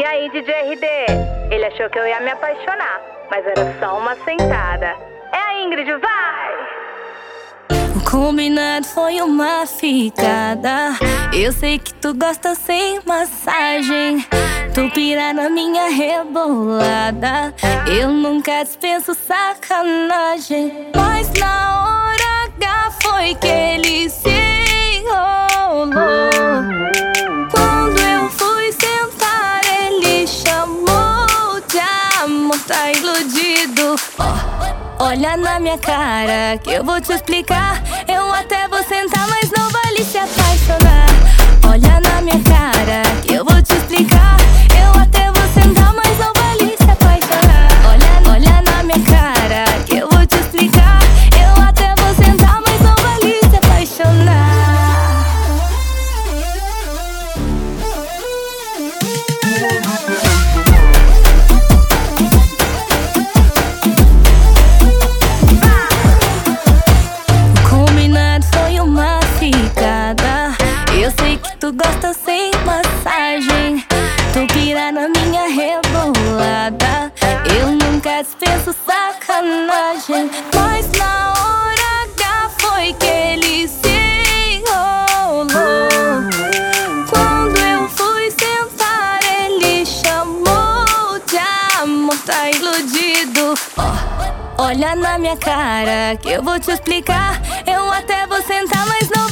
E aí, DJ RD? Ele achou que eu ia me apaixonar, mas era só uma sentada. É a Ingrid, vai! O combinado foi uma ficada. Eu sei que tu gosta sem massagem. Tu pira na minha rebolada. Eu nunca dispenso sacanagem. Mas na hora H foi que ele se enrolou. Quando eu fui sentar, ele chamou de amor. Tá iludido? Olha na minha cara que eu vou te explicar. Eu até vou sentar, mas não vale se apaixonar. Olha na minha cara que eu vou te explicar. Eu até vou sentar, mas não vale se apaixonar. Olha na minha cara que eu vou te explicar. Eu até vou sentar, mas não vale se apaixonar. Eu sei que tu gosta sem massagem. Tu pira na minha rebolada. Eu nunca dispenso sacanagem. Mas na hora H foi que ele se enrolou. Quando eu fui sentar, ele chamou de amor. Tá iludido? Olha na minha cara que eu vou te explicar. Eu até vou sentar, mas não